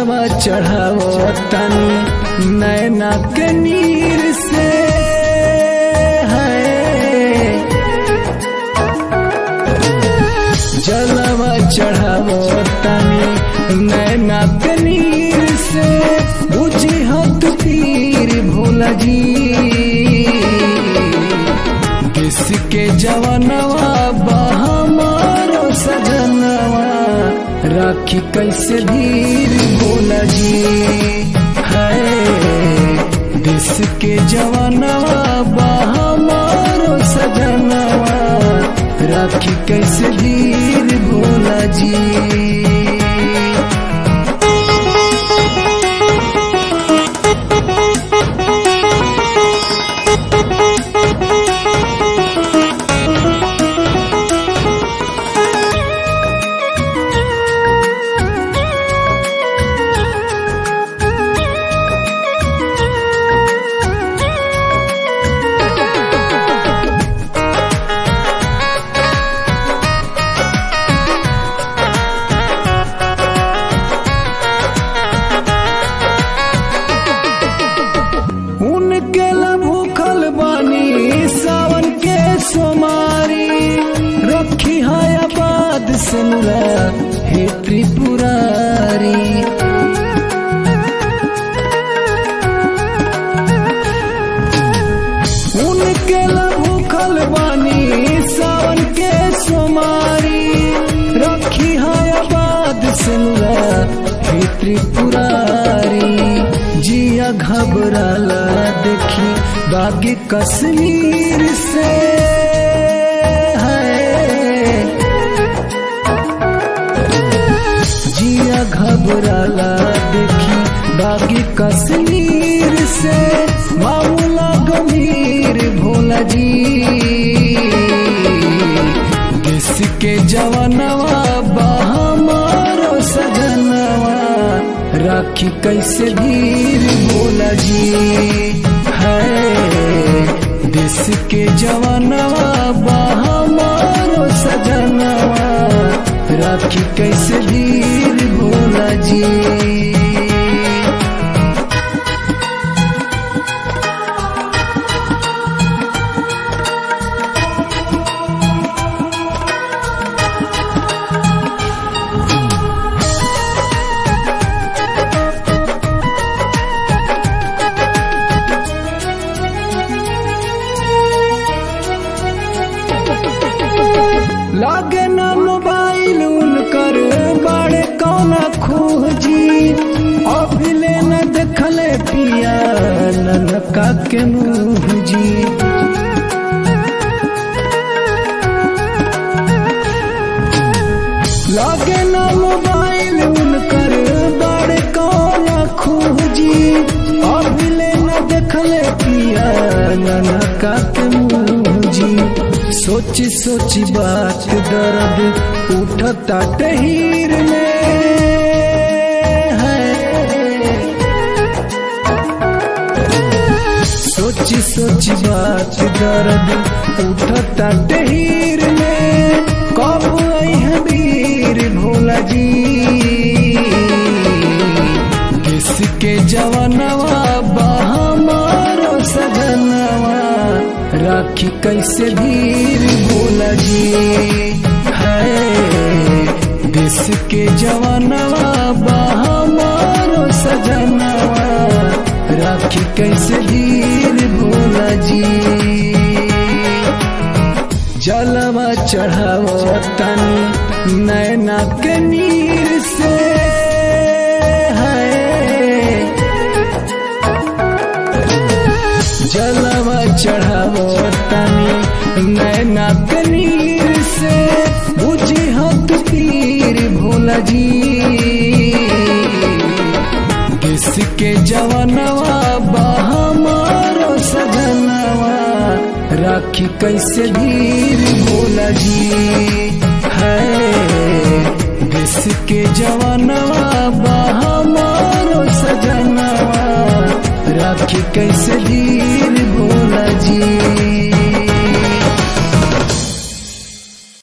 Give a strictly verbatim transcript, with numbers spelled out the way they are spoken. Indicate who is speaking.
Speaker 1: जलवा चढ़ावो तनी नैना के नीर से है। जलवा चढ़ावो तनी नैना के नीर से बुझी हत पीर भोला जी। किसके जवनवा बहमारो सजनवा राखी कैसे धीर भोला जी है। देश के जवानवा बहमारो सजनवा राखी कैसे धीर भोला जी। सावन के सोमारी रखी है आबाद सुनला हे त्रिपुरारी। उनके भूखल बानी सावन के सोमारी रखी है आबाद सुनला हे त्रिपुरारी। जिया घबराला देखी बागी कश्मीर से है। जिया घबराला देखी बागी कश्मीर से मामला गंभीर भोला जी। देश के जवानवा बहमारो सजनवा राखी कैसे धीर भोला जी है। देश के जवानवा बहमारो सजनवा राखी कैसे धीर भोला जी। लागे ना मोबाइल उनकर बड़े कौना खोजी। अभिले न देखले पिया ननका के मुँह जी। लागे ना मोबाइल उनकर बड़े कौना खोजी। अभिले न देखले पिया ननका के मुँह जी। सोची सोची बात दर्द उठता टहीर में है। सोची सोची बात दर्द उठता टहीर में कब आई है वीर भोला जी। किसके जवानवा बहमारो सजनवा राखी कैसे धीर भोला जी है। देश के जवानवा बहमारो सजनवा राखी कैसे धीर भोला जी। जलवा चढ़ावो तनी नैना के नीर से है। जलवा चढ़ावो तनी नैना के नीर से बुझी हत पीर भोला जी। किसके जवानवा बहमारो सजनवा राखी कैसे धीर भोला जी है। देश के जवानवा बहमारो सजनवा राखी कैसे धीर